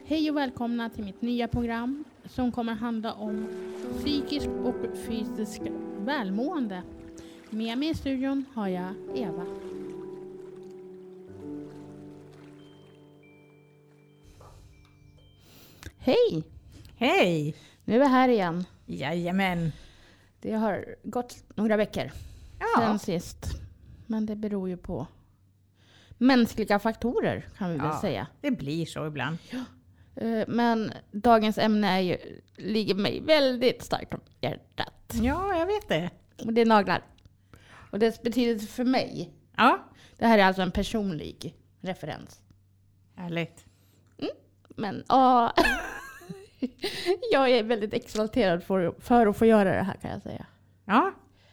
Hej och välkomna till mitt nya program som kommer handla om psykisk och fysisk välmående. Med mig i studion har jag Eva. Hej! Hej! Nu är vi här igen. Jajamän. Det har gått några veckor sen sist. Men det beror ju på mänskliga faktorer kan vi väl säga. Det blir så ibland. Ja. Men dagens ämne ligger mig väldigt starkt om hjärtat. Ja, jag vet det. Och det är naglar. Och dess betydelse för mig. Ja. Det här är alltså en personlig referens. Härligt. Men jag är väldigt exalterad för att få göra det här kan jag säga. Ja.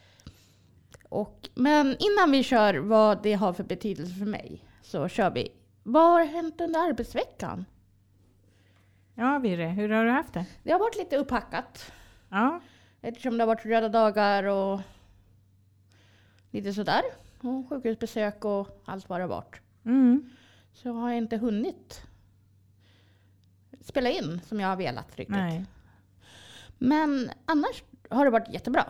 Men innan vi kör vad det har för betydelse för mig så kör vi. Vad har hänt under arbetsveckan? Ja, Virre, hur har du haft det? Det har varit lite upphackat. Ja. Eftersom det har varit röda dagar och lite sådär. Och sjukhusbesök och allt vad det har varit. Så har jag inte hunnit spela in som jag har velat riktigt. Nej. Men annars har det varit jättebra.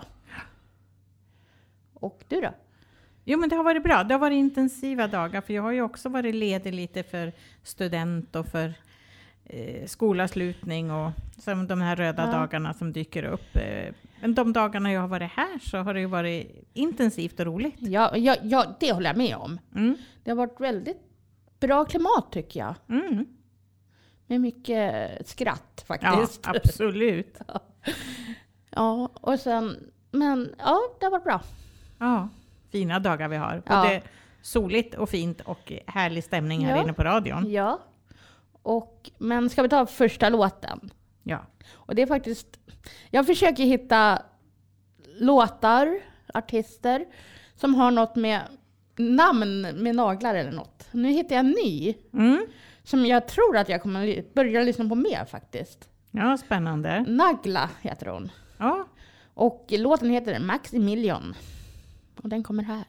Och du då? Jo, men det har varit bra. Det har varit intensiva dagar. För jag har ju också varit ledig lite för student och för skolavslutning och som de här röda dagarna som dyker upp. Men de dagarna jag har varit här så har det ju varit intensivt och roligt. Ja, det håller jag med om. Det har varit väldigt bra klimat tycker jag. Med mycket skratt faktiskt. Ja, absolut. Ja, och sen, men ja, det har varit bra. Ja, fina dagar vi har. Både soligt och fint och härlig stämning här inne på radion. Ja, men ska vi ta första låten? Ja. Och det är faktiskt, jag försöker hitta låtar, artister som har något med namn med naglar eller något. Nu hittar jag en ny som jag tror att jag kommer börja lyssna på mer faktiskt. Ja, spännande. Nagla heter hon. Ja. Och låten heter Maximilian. Och den kommer här.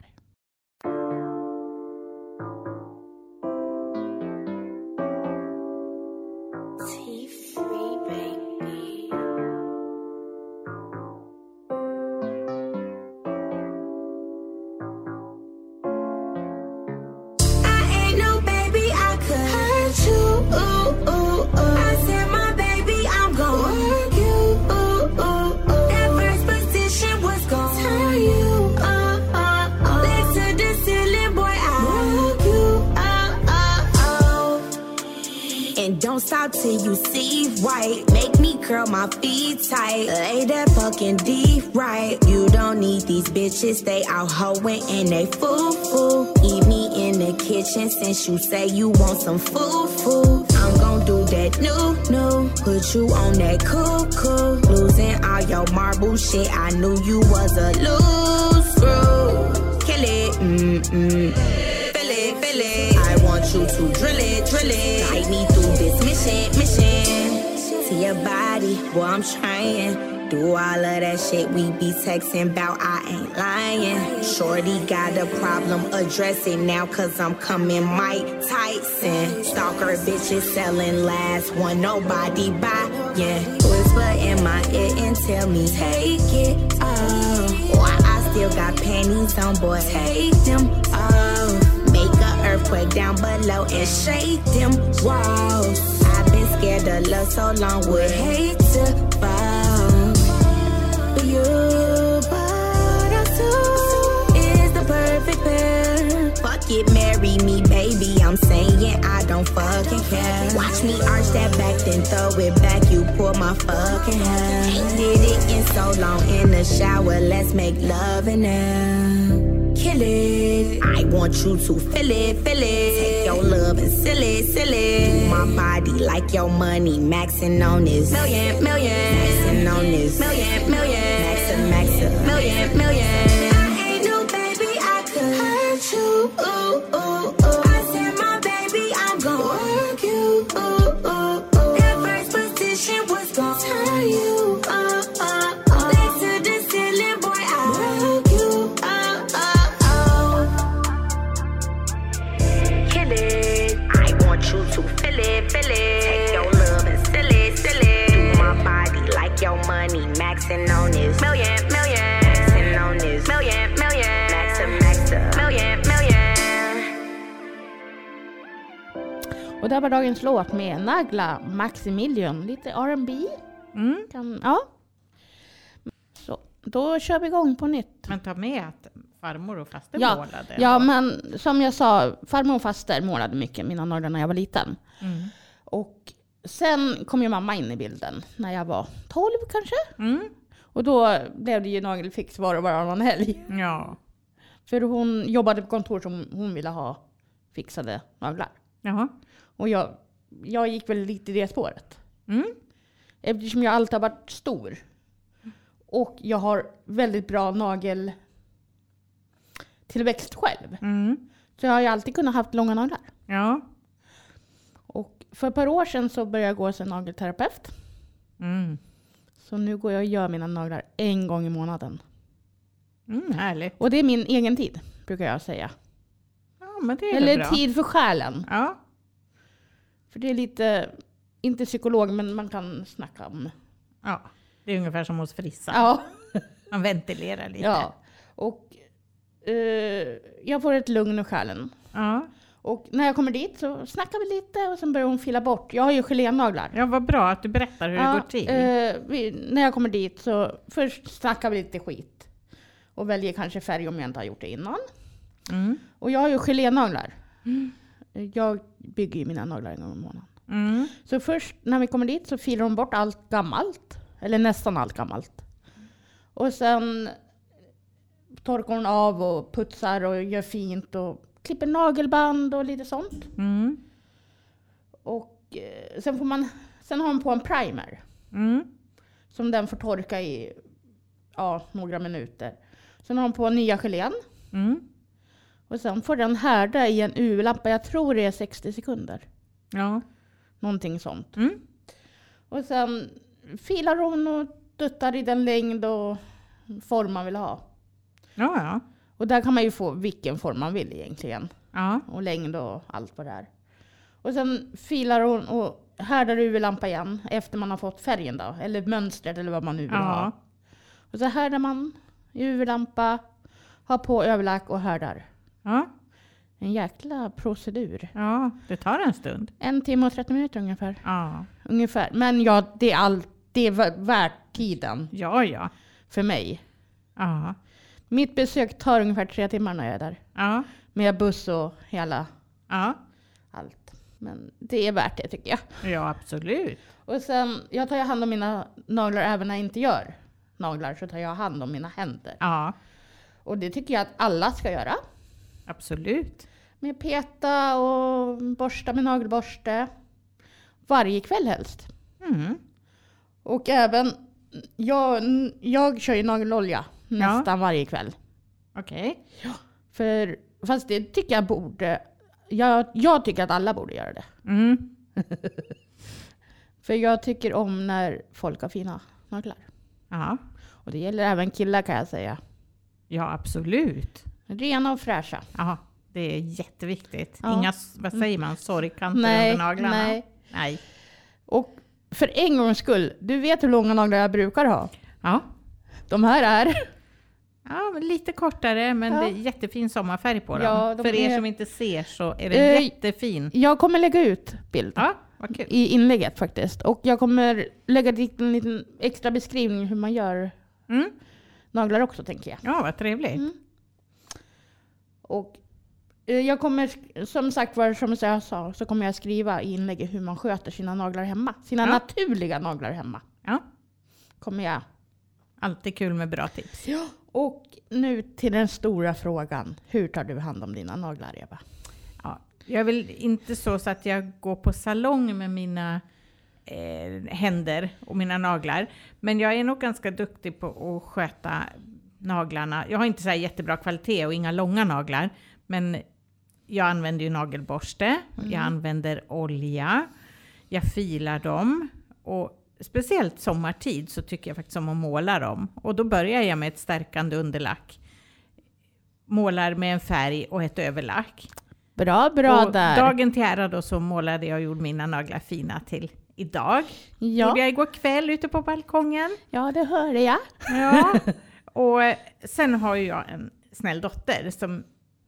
Don't stop till you see white. Make me curl my feet tight. Lay that fucking deep right. You don't need these bitches. They out hoeing and they foo-foo. Eat me in the kitchen since you say you want some food. I'm gon' do that new. Put you on that cool. Losing all your marble shit. I knew you was a loose screw. Kill it, Feel it. I want you to drill it. Guide me through this mission. To your body, boy, I'm trying. Do all of that shit we be texting about, I ain't lying. Shorty got a problem, address it now, cause I'm coming Mike Tyson. Stalker bitches selling last one, nobody buying. Whisper in my ear and tell me, take it off. Why I still got panties on, boy, take them off. Make an earthquake down below and shake them walls. I've been scared of love so long, would hate to fall. But you, but us two is the perfect pair. Fuck it, marry me, baby. I'm saying I don't fucking care. Watch me arch that back, then throw it back. You pull my fucking hair. Ain't did it in so long in the shower. Let's make love in there. Kill it. I want you to feel it. Take your love and seal it. My body like your money, maxing on this million. Maxing on this million. Maxing, million. I ain't no baby, I could hurt you. I said, my baby, I'm gon' work you. That first position was gon' turn you. Legs to the ceiling, boy, I broke you. Kill it. I want you to feel it. Take your love Och det var dagens låt med Nagla, Maximilian, lite R&B. Ja. Så, då kör vi igång på nytt. Men ta med att farmor och faster målade. Ja, men som jag sa, farmor och faster målade mycket mina naglar när jag var liten. Och sen kom ju mamma in i bilden när jag var 12 kanske. Och då blev det ju nagelfix var och varannan helg. Ja. För hon jobbade på kontor som hon ville ha fixade naglar. Jaha. Och jag gick väl lite i det spåret. Eftersom jag alltid har varit stor. Och jag har väldigt bra nageltillväxt själv. Så jag har ju alltid kunnat haft långa naglar. Ja. Och för ett par år sedan så började jag gå hos en nagelterapeut. Så nu går jag och gör mina naglar 1 gång i månaden. Härligt. Och det är min egen tid, brukar jag säga. Ja, men det är eller bra. Tid för själen. Ja. För det är lite, inte psykolog, men man kan snacka om. Ja, det är ungefär som hos Frissa. Ja. Man ventilerar lite. Ja, och jag får ett lugn i själen. Ja. Och när jag kommer dit så snackar vi lite och sen börjar hon fila bort. Jag har ju gelénaglar. Ja, vad bra att du berättar hur det går till. När jag kommer dit så först snackar vi lite skit. Och väljer kanske färg om jag inte har gjort det innan. Och jag har ju gelénaglar. Jag bygger ju mina naglar 1 gång i månaden. Så först när vi kommer dit så filar de bort allt gammalt. Eller nästan allt gammalt. Och sen torkar hon av och putsar och gör fint och klipper nagelband och lite sånt. Och sen har hon på en primer. Som den får torka i några minuter. Sen har hon på nya gelén. Och sen får den härda i en UV-lampa. Jag tror det är 60 sekunder. Ja. Någonting sånt. Och sen filar hon och duttar i den längd och form man vill ha. Ja. Och där kan man ju få vilken form man vill egentligen. Ja. Och längd och allt vad det är. Och sen filar hon och härdar UV-lampa igen efter man har fått färgen då. Eller mönstret eller vad man nu vill ha. Och så härdar man i UV-lampa, har på överlack och härdar. Ja. En jäkla procedur. Ja, det tar en stund. 1 timme och 30 minuter ungefär. Ja. Ungefär. Men det är värt tiden. Ja. För mig. Ja. Mitt besök tar ungefär 3 timmar när jag är där. Ja. Med buss och hela allt. Men det är värt det tycker jag. Ja, absolut. Och sen, jag tar hand om mina naglar även när jag inte gör naglar. Så tar jag hand om mina händer. Ja. Och det tycker jag att alla ska göra. Absolut. Med peta och borsta med nagelborste. Varje kväll helst. Och även, jag kör ju nagelolja nästan varje kväll. Okej. Fast det tycker jag borde, jag tycker att alla borde göra det. För jag tycker om när folk har fina naglar. Ja. Och det gäller även killar kan jag säga. Ja, absolut. Rena och fräscha. Ja, det är jätteviktigt. Ja. Inga, vad säger man, sorgkanter under naglarna. Nej. Och för en gångs skull, du vet hur långa naglar jag brukar ha? Ja. De här är... Ja, men lite kortare, men det är jättefin sommarfärg på dem. Ja, för er som inte ser så är det jättefin. Jag kommer lägga ut bild vad kul. i inlägget faktiskt. Och jag kommer lägga dit en liten extra beskrivning hur man gör naglar också, tänker jag. Ja, vad trevligt. Och jag kommer, som sagt var, som jag sa, så kommer jag skriva i inlägget hur man sköter sina naglar hemma. Sina naturliga naglar hemma. Ja. Kommer jag. Alltid kul med bra tips. Ja. Och nu till den stora frågan. Hur tar du hand om dina naglar, Eva? Ja, jag är väl inte så att jag går på salong med mina händer och mina naglar. Men jag är nog ganska duktig på att sköta naglarna. Jag har inte så här jättebra kvalitet och inga långa naglar. Men jag använder ju nagelborste. Jag använder olja. Jag filar dem. Och speciellt sommartid så tycker jag faktiskt om att måla dem. Och då börjar jag med ett stärkande underlack. Målar med en färg och ett överlack. Bra och där. Dagen till ära då så målade jag och gjorde mina naglar fina till idag. Ja. Gjorde jag igår kväll ute på balkongen. Ja, det hörde jag. Ja. Och sen har jag en snäll dotter som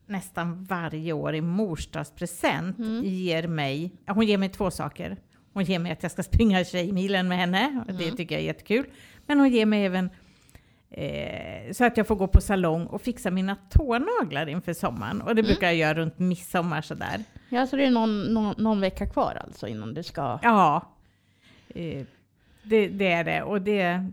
nästan varje år i morsdagspresent ger mig... Hon ger mig 2 saker. Hon ger mig att jag ska springa tjejmilen med henne. Det tycker jag är jättekul. Men hon ger mig även så att jag får gå på salong och fixa mina tånaglar inför sommaren. Och det brukar jag göra runt midsommar sådär. Ja, så det är någon vecka kvar alltså innan du ska... Ja, det är det. Och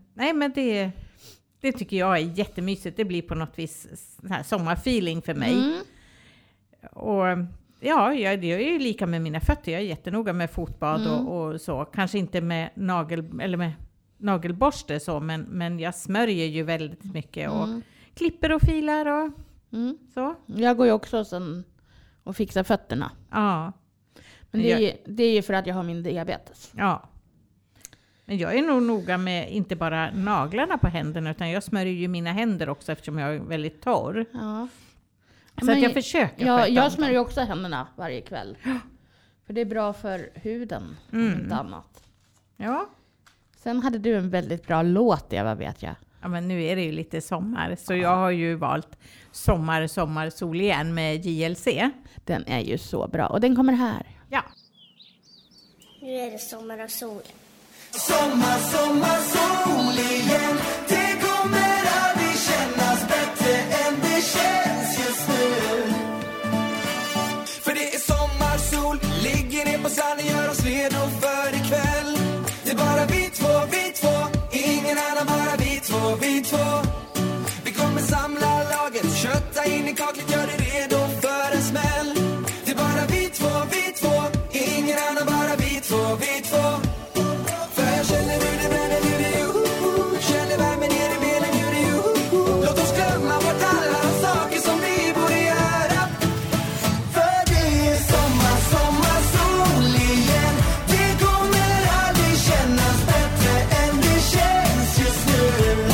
det tycker jag är jättemysigt. Det blir på något vis här sommarfeeling för mig. Och ja, det är ju lika med mina fötter. Jag är jättenoga med fotbad och så. Kanske inte med nagelborste så, men jag smörjer ju väldigt mycket och klipper och filar och så. Jag går ju också sen och fixar fötterna. Ja. Men det är ju för att jag har min diabetes. Ja. Men jag är nog noga med inte bara naglarna på händerna, utan jag smörjer ju mina händer också eftersom jag är väldigt torr. Ja. Så att jag försöker. Jag smörjer ju också händerna varje kväll. För det är bra för huden, inte annat. Ja. Sen hade du en väldigt bra låt, Eva, vet jag. Ja, men nu är det ju lite sommar. Så jag har ju valt Sommar, sol igen med JLC. Den är ju så bra. Och den kommer här. Ja. Nu är det sommar och sol. Sommar, sol igen. Det kommer aldrig kännas bättre än det känns just nu. För det är sommar, sol, ligger ner på sanden, gör oss redo för ikväll. Det är bara vi två, ingen annan, bara vi två. Vi kommer samla laget, kötta in i kaklet, gör det redo för en smäll. Det är bara vi två, ingen annan, bara vi två. För jag känner hur det bränner, hur det är, känner värmen ner i benen, hur det är. Låt oss glömma bort alla de saker som vi borde göra. För det är sommar, sol igen. Det kommer aldrig kännas bättre än det känns just nu.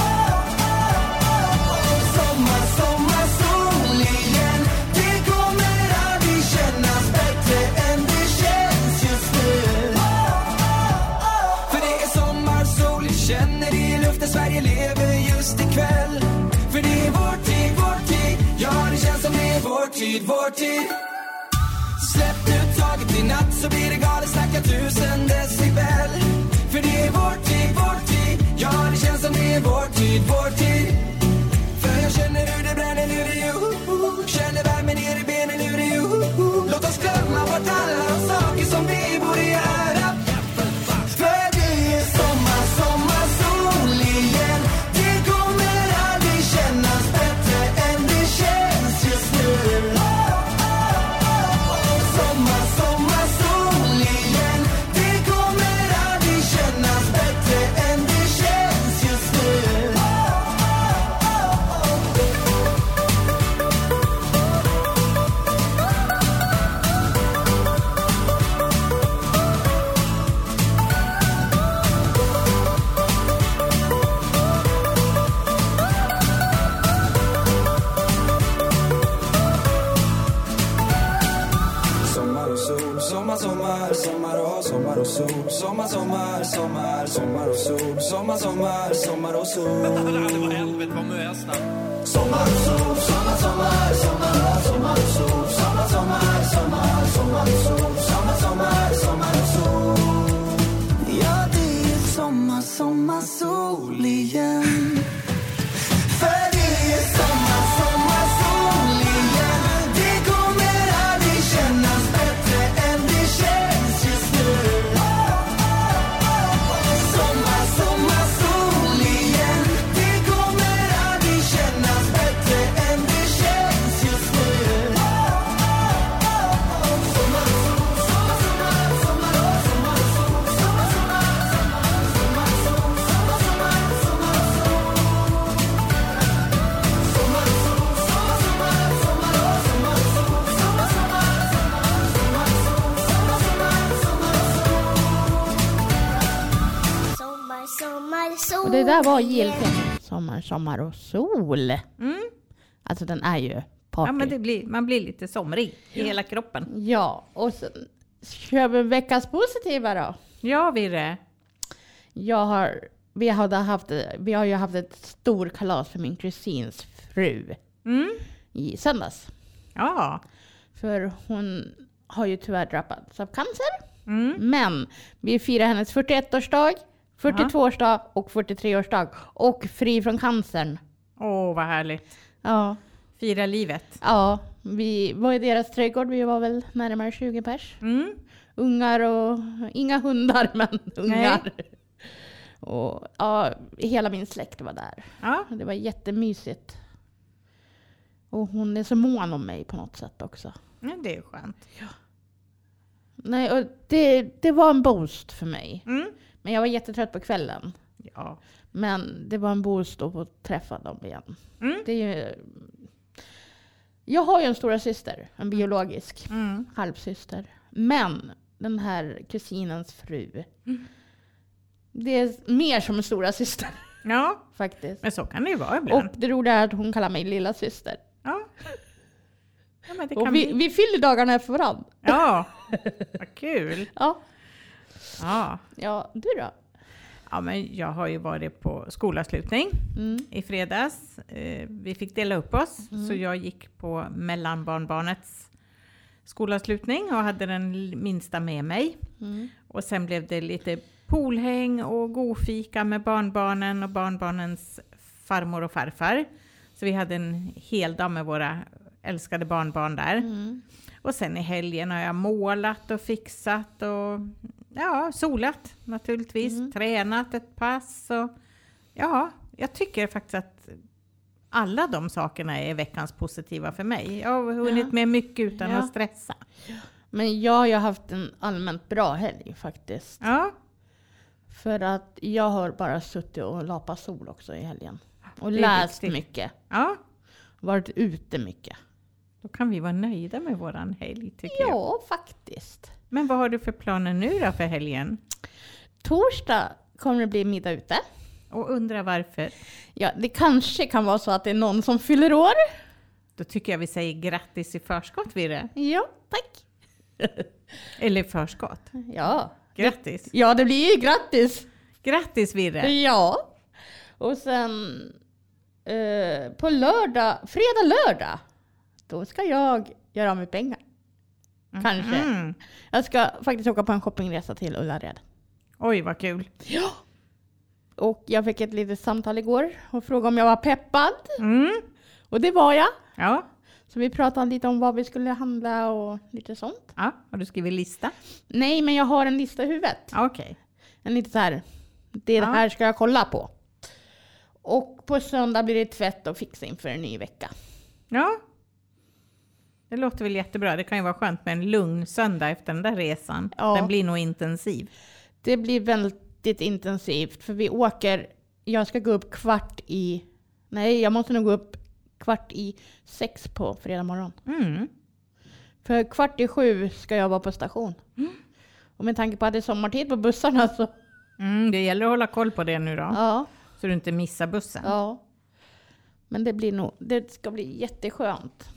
Sommar, sol igen. Det kommer aldrig kännas bättre än det känns just nu. För det är sommar, sol, känner det i luften, Sverige lever just ikväll. För det är vår tid, ja det känns som det är vår tid. Släpp ut taget i natt så blir det galet, snacka 1000 decibel. För det är vår tid, ja det känns som det är vår tid. För jag känner hur det bränner, hur det är, känner värmen ner i benen, hur det är. Låt oss glömma bort alla de saker som vi borde göra. För det är sommar, sol igen. Det kommer aldrig kännas bättre än det känns just nu. Sommar, sol igen. Det kommer aldrig kännas bättre än det känns just nu. Sommar och sol, sommar och sol, sommar och sol, sommar och sol. Vad helvete, vad mösna. Sommar och sol, sommar och sol, sommar och sol. Ja, det är sommar, sol igen. För det är sommar, sol igen. Det kommer aldrig kännas bättre än det känns just nu. Sommar, sol igen. Det kommer aldrig kännas bättre än det känns just nu. Sommar, sol. Och det där var JLC. Sommar och sol. Alltså den är ju party. Ja, men man blir lite somrig i hela kroppen. Ja, och sen kör vi veckans positiva då. Ja, Virre. Vi har ju haft ett stor kalas för min kusins fru i söndags. Ja. För hon har ju tyvärr drabbats av cancer. Men vi firar hennes 41-årsdag, 42-årsdag och 43-årsdag. Och fri från cancern. Åh, vad härligt. Ja. Fira livet. Ja, vi var i deras trädgård. Vi var väl närmare 20 pers. Ungar och inga hundar, men ungar. Och ja, hela min släkt var där. Ja. Det var jättemysigt. Och hon är så mån om mig på något sätt också. Ja, det är skönt. Nej, och det var en boost för mig. Men jag var jättetrött på kvällen. Ja. Men det var en boost att få träffa dem igen. Det är ju, jag har ju en stora syster, en biologisk halvsyster. Men den här kusinens fru, det är mer som en stora syster. Ja, faktiskt. men så kan det ju vara ibland. Och det roliga är att hon kallar mig lilla syster. Ja. Ja, men det Och kan vi fyller dagarna efter varandra. Ja, vad kul. Ja. Ja. Ja, du då? Ja, men jag har ju varit på skolavslutning i fredags. Vi fick dela upp oss, så jag gick på mellanbarnbarnets skolavslutning och hade den minsta med mig. Och sen blev det lite poolhäng och godfika med barnbarnen och barnbarnens farmor och farfar. Så vi hade en hel dag med våra älskade barnbarn där. Och sen i helgen har jag målat och fixat och solat naturligtvis. Tränat ett pass. Och, jag tycker faktiskt att alla de sakerna är veckans positiva för mig. Jag har hunnit med mycket utan att stressa. Men jag har ju haft en allmänt bra helg faktiskt. Ja. För att jag har bara suttit och lapat sol också i helgen. Och Det är läst viktigt. mycket. Ja. Varit ute mycket. Då kan vi vara nöjda med våran helg tycker jag. Ja, faktiskt. Men vad har du för planer nu då för helgen? Torsdag kommer det bli middag ute. Och undrar varför? Ja, det kanske kan vara så att det är någon som fyller år. Då tycker jag vi säger grattis i förskott, Virre. Ja, tack. Eller förskott. Ja. Grattis. Ja, det blir ju grattis. Grattis, Virre. Ja. Och sen på fredag, lördag, då ska jag göra av med pengar. Kanske. Jag ska faktiskt åka på en shoppingresa till Ullared. Oj, vad kul. Ja. Och jag fick ett litet samtal igår och frågade om jag var peppad. Och det var jag. Ja. Så vi pratade lite om vad vi skulle handla och lite sånt. Ja, har du skrivit lista? Nej, men jag har en lista i huvudet. Okej. En lite så här, det här ska jag kolla på. Och på söndag blir det tvätt och fixa inför en ny vecka. Ja. Det låter väl jättebra. Det kan ju vara skönt med en lugn söndag efter den där resan. Ja. Den blir nog intensiv. Det blir väldigt intensivt för jag ska gå upp jag måste nog gå upp 6:15 på fredag morgon. För 6:45 ska jag vara på station. Och med tanke på att det är sommartid på bussarna så... Det gäller att hålla koll på det nu då. Ja. Så du inte missar bussen. Ja. Men det ska bli jätteskönt.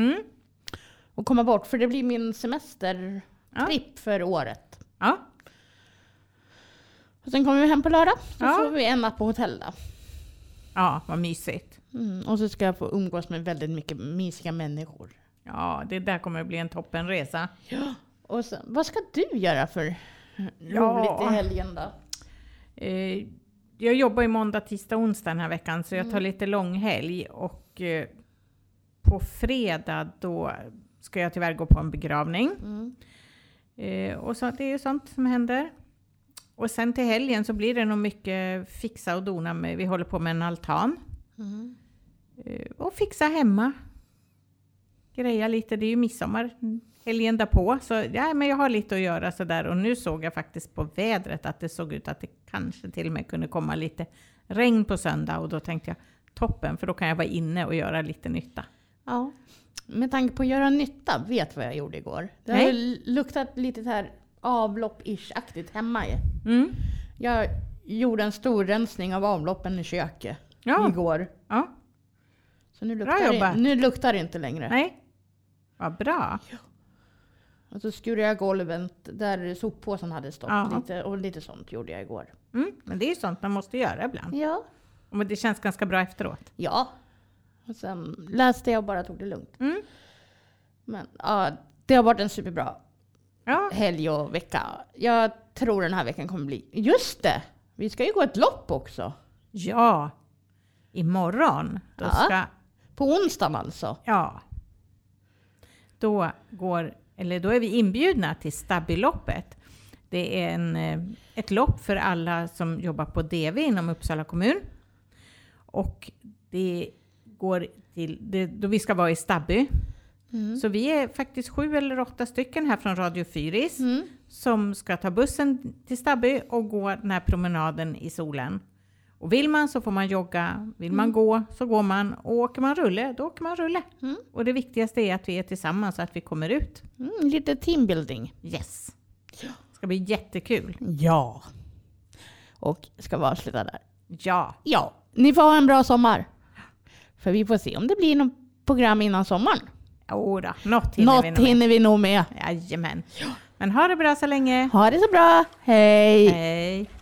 Och komma bort, för det blir min semestertripp för året. Ja. Och sen kommer vi hem på lördag. Så får vi en natt på hotell då. Ja, vad mysigt. Och så ska jag få umgås med väldigt mycket mysiga människor. Ja, det där kommer att bli en toppenresa. Ja. Och sen, vad ska du göra för roligt i helgen då? Jag jobbar i måndag, tisdag, onsdag den här veckan. Så jag tar lite långhelg. Och på fredag då ska jag tyvärr gå på en begravning. Och så det är ju sånt som händer. Och sen till helgen så blir det nog mycket fixa och dona med. Vi håller på med en altan. Och fixa hemma. Greja lite, det är ju midsommar helgen därpå. Så men jag har lite att göra sådär. Och nu såg jag faktiskt på vädret att det såg ut att det kanske till och med kunde komma lite regn på söndag. Och då tänkte jag, toppen, för då kan jag vara inne och göra lite nytta. Ja, med tanke på att göra nytta, vet vad jag gjorde igår. Det har ju luktat lite så här avlopp-ish-aktigt hemma. Jag gjorde en stor rensning av avloppen i köket igår. Ja. Så nu luktar det inte längre. Nej, vad bra. Och så skurade jag golvet där soppåsen hade stått. Lite sånt gjorde jag igår. Men det är ju sånt man måste göra ibland. Ja. Och det känns ganska bra efteråt. Ja. Och sen läste jag och bara tog det lugnt. Men ja, det har varit en superbra Ja. helg och vecka. Jag tror den här veckan kommer bli... Just det! Vi ska ju gå ett lopp också. Ja. Imorgon. Då Ja. ska... På onsdagen alltså. Ja. Då är vi inbjudna till Stabbyloppet. Det är ett lopp för alla som jobbar på DV inom Uppsala kommun. Och det går då vi ska vara i Stabby. Så vi är faktiskt 7 eller 8 stycken här från Radio Fyris som ska ta bussen till Stabby och gå den här promenaden i solen. Och vill man så får man jogga, vill man gå så går man, och åker man rulle, då åker man rulle. Och det viktigaste är att vi är tillsammans så att vi kommer ut. Lite teambuilding. Yes. Det ska bli jättekul. Ja. Och ska vi avsluta där? Ja. Ja, ni får ha en bra sommar. För vi får se om det blir något program innan sommaren. Jodå, något hinner vi nog med. hinner vi nog med. Jajamän. Men ha det bra så länge. Ha det så bra. Hej! Hej.